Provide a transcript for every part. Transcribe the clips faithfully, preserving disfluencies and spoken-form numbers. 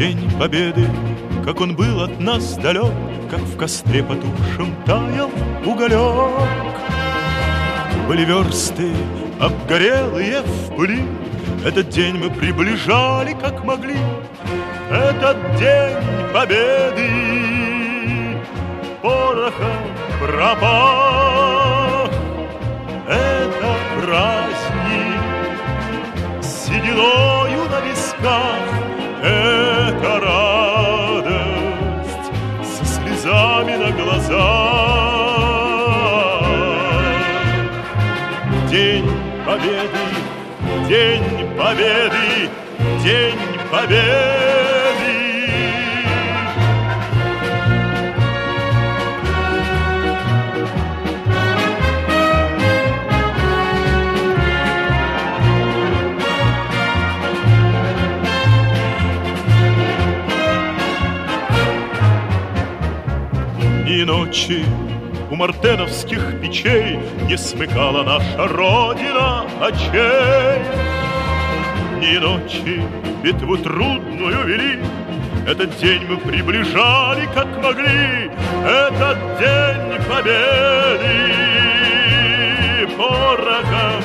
День Победы, как он был от нас далек, как в костре потухшем таял уголек. Были версты, обгорелые в пыли, этот день мы приближали, как могли. Этот день Победы порохом пропах. Это праздник с сединою на висках. Это радость со слезами на глазах. День Победы, День Победы, День Победы. Ни ночи у мартеновских печей не смыкала наша Родина очей. Ни ночи битву трудную вели, этот день мы приближали, как могли. Этот день Победы порохом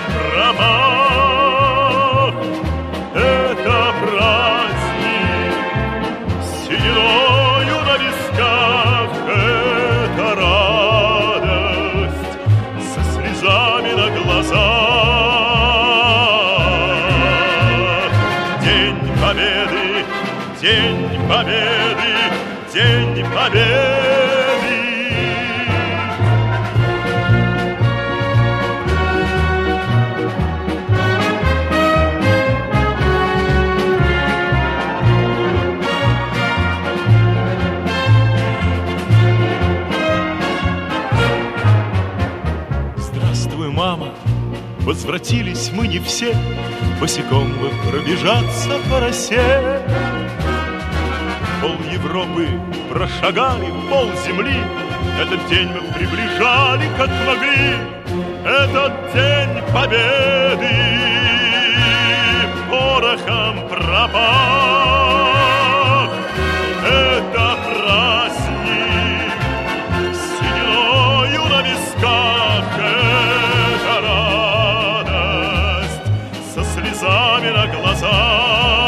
пропах. Это праздник с сединою на висках. Это радость со слезами на глазах. День Победы, День Победы, День Победы. Здравствуй, мама, возвратились мы не все, босиком мы пробежаться по росе. Пол Европы прошагали, пол земли, этот день мы приближали, как могли. Этот день Победы порохом пропах. Это праздник с сединою на висках. Это радость со слезами на глазах.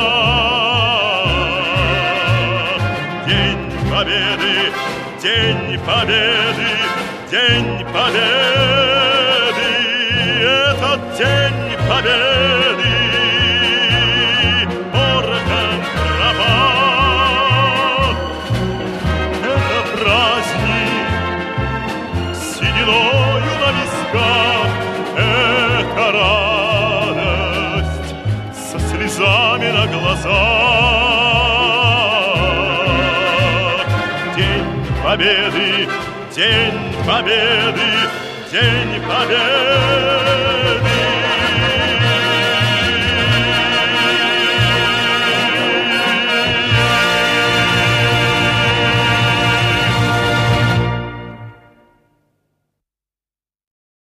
День Победы, День Победы, День Победы. Этот День Победы порохом пропах. Это праздник с сединою на висках. Это радость со слезами на глазах. День Победы, День Победы, День Победы.